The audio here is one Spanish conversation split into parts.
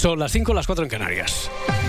Son las 5, las 4 en Canarias.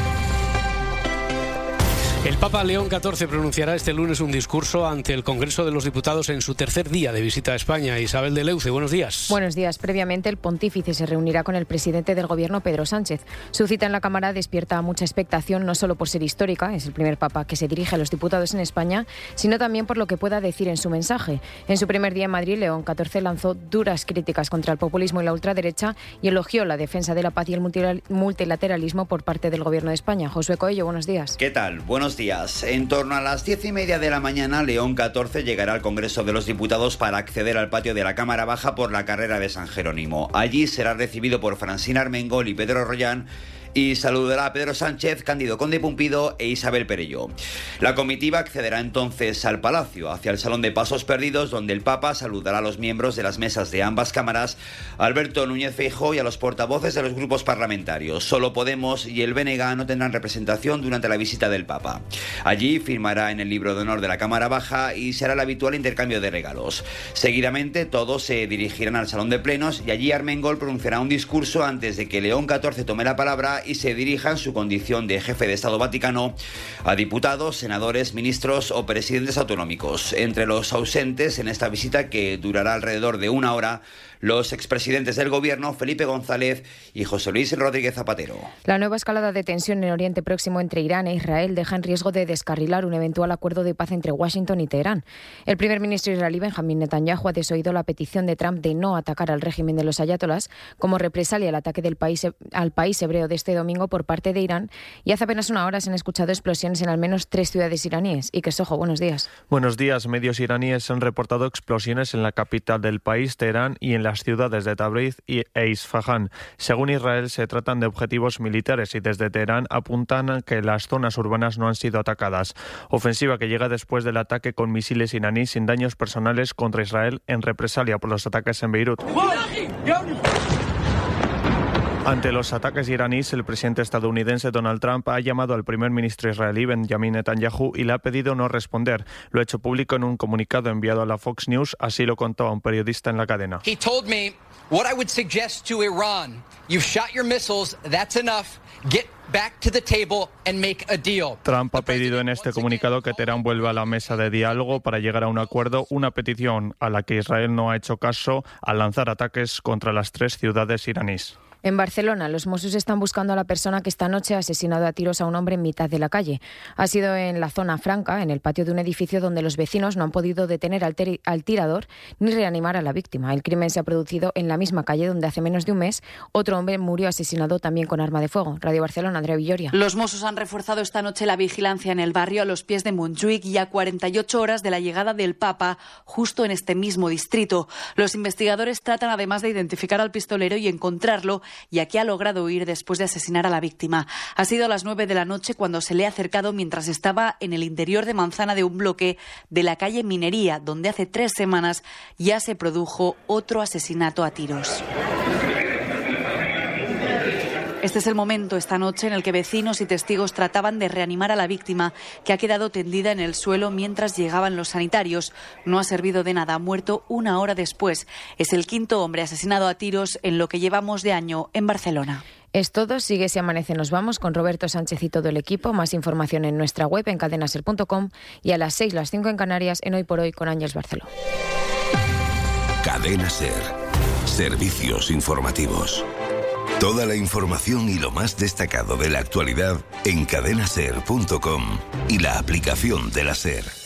El Papa León XIV pronunciará este lunes un discurso ante el Congreso de los Diputados en su tercer día de visita a España. Isabel de Leuce, buenos días. Buenos días. Previamente, el pontífice se reunirá con el presidente del Gobierno, Pedro Sánchez. Su cita en la Cámara despierta mucha expectación, no solo por ser histórica, es el primer Papa que se dirige a los diputados en España, sino también por lo que pueda decir en su mensaje. En su primer día en Madrid, León XIV lanzó duras críticas contra el populismo y la ultraderecha y elogió la defensa de la paz y el multilateralismo por parte del Gobierno de España. Josué Coello, buenos días. ¿Qué tal? Buenos días. En torno a las 10:30 de la mañana, León XIV llegará al Congreso de los Diputados para acceder al patio de la Cámara Baja por la carrera de San Jerónimo. Allí será recibido por Francina Armengol y Pedro Rollán y saludará a Pedro Sánchez, Cándido Conde Pumpido e Isabel Perelló. La comitiva accederá entonces al Palacio, hacia el Salón de Pasos Perdidos, donde el Papa saludará a los miembros de las mesas de ambas cámaras, a Alberto Núñez Feijóo y a los portavoces de los grupos parlamentarios. Solo Podemos y el BNG no tendrán representación durante la visita del Papa. Allí firmará en el libro de honor de la Cámara Baja y será el habitual intercambio de regalos. Seguidamente todos se dirigirán al Salón de Plenos y allí Armengol pronunciará un discurso antes de que León XIV tome la palabra y se dirija en su condición de jefe de Estado Vaticano a diputados, senadores, ministros o presidentes autonómicos. Entre los ausentes en esta visita, que durará alrededor de una hora, los expresidentes del Gobierno, Felipe González y José Luis Rodríguez Zapatero. La nueva escalada de tensión en Oriente Próximo entre Irán e Israel deja en riesgo de descarrilar un eventual acuerdo de paz entre Washington y Teherán. El primer ministro israelí Benjamín Netanyahu ha desoído la petición de Trump de no atacar al régimen de los ayatolás como represalia al ataque al país hebreo de este domingo por parte de Irán, y hace apenas una hora se han escuchado explosiones en al menos 3 ciudades iraníes. Iker Sojo, buenos días. Buenos días. Medios iraníes han reportado explosiones en la capital del país, Teherán, y en las ciudades de Tabriz e Isfahán. Según Israel, se tratan de objetivos militares y desde Teherán apuntan a que las zonas urbanas no han sido atacadas. Ofensiva que llega después del ataque con misiles iraníes sin daños personales contra Israel en represalia por los ataques en Beirut. Ante los ataques iraníes, el presidente estadounidense Donald Trump ha llamado al primer ministro israelí Benjamín Netanyahu y le ha pedido no responder. Lo ha hecho público en un comunicado enviado a la Fox News, así lo contó a un periodista en la cadena. He told me what I would suggest to Iran. You've shot your missiles, that's enough. Get back to the table and make a deal. Trump ha pedido en este comunicado que Teherán vuelva a la mesa de diálogo para llegar a un acuerdo, una petición a la que Israel no ha hecho caso al lanzar ataques contra las 3 ciudades iraníes. En Barcelona, los Mossos están buscando a la persona que esta noche ha asesinado a tiros a un hombre en mitad de la calle. Ha sido en la zona franca, en el patio de un edificio donde los vecinos no han podido detener al tirador ni reanimar a la víctima. El crimen se ha producido en la misma calle donde hace menos de un mes otro hombre murió asesinado también con arma de fuego. Radio Barcelona, Andrea Villoria. Los Mossos han reforzado esta noche la vigilancia en el barrio a los pies de Montjuïc y a 48 horas de la llegada del Papa justo en este mismo distrito. Los investigadores tratan además de identificar al pistolero y encontrarlo, ya que ha logrado huir después de asesinar a la víctima. Ha sido a las 9 de la noche cuando se le ha acercado mientras estaba en el interior de manzana de un bloque de la calle Minería, donde hace 3 semanas ya se produjo otro asesinato a tiros. Este es el momento esta noche en el que vecinos y testigos trataban de reanimar a la víctima, que ha quedado tendida en el suelo mientras llegaban los sanitarios. No ha servido de nada, ha muerto una hora después. Es el 5º hombre asesinado a tiros en lo que llevamos de año en Barcelona. Es todo. Sigue Si Amanece Nos Vamos con Roberto Sánchez y todo el equipo. Más información en nuestra web en cadenaser.com y a las 6, las 5 en Canarias en Hoy por Hoy con Ángeles Barceló. Cadena Ser. Servicios informativos. Toda la información y lo más destacado de la actualidad en cadenaser.com y la aplicación de la SER.